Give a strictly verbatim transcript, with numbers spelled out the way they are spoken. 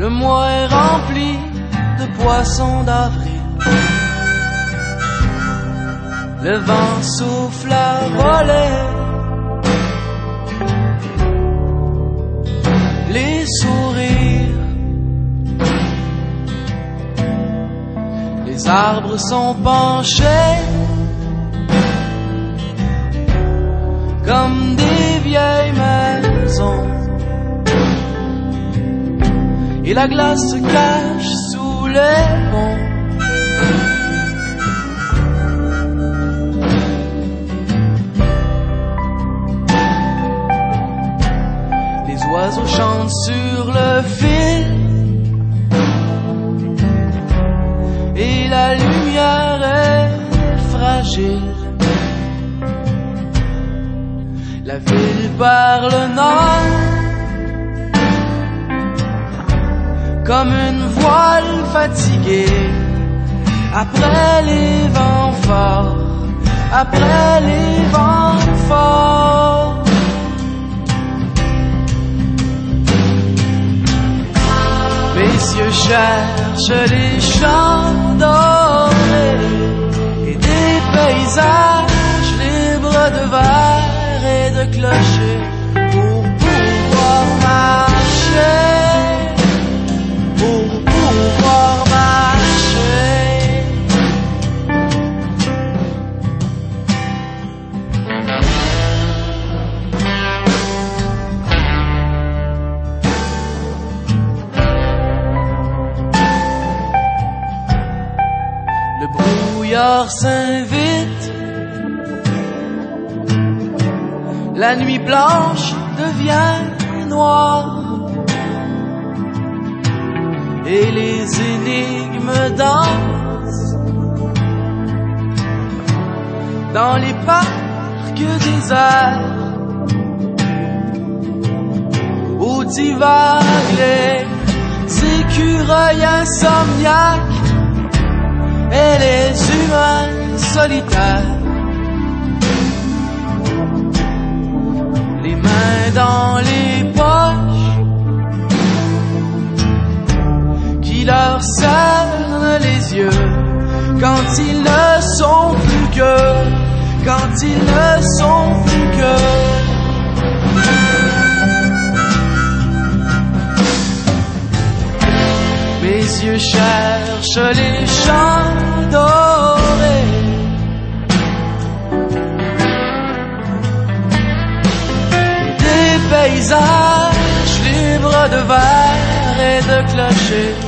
Le mois est rempli de poissons d'avril. Le vent souffle à voler. Les sourires. Les arbres sont penchés comme des vieilles maisons. Et la glace se cache sous les ponts. Les oiseaux chantent sur le fil. Et la lumière est fragile. La ville par le nord, comme une voile fatiguée, après les vents forts, après les vents forts. Mes yeux cherchent les champs dorés et des paysages libres de vers et de clochers pour pouvoir marcher. Pour pouvoir marcher. Le brouillard s'invite. La nuit blanche devient noire. Et les énigmes dansent dans les parcs déserts où divaguent les écureuils insomniaques et les humains solitaires. Les mains dans les poches leur cernent les yeux quand ils ne sont plus que, quand ils ne sont plus que. Mes yeux cherchent les champs dorés. Des paysages libres de vers et de clochers.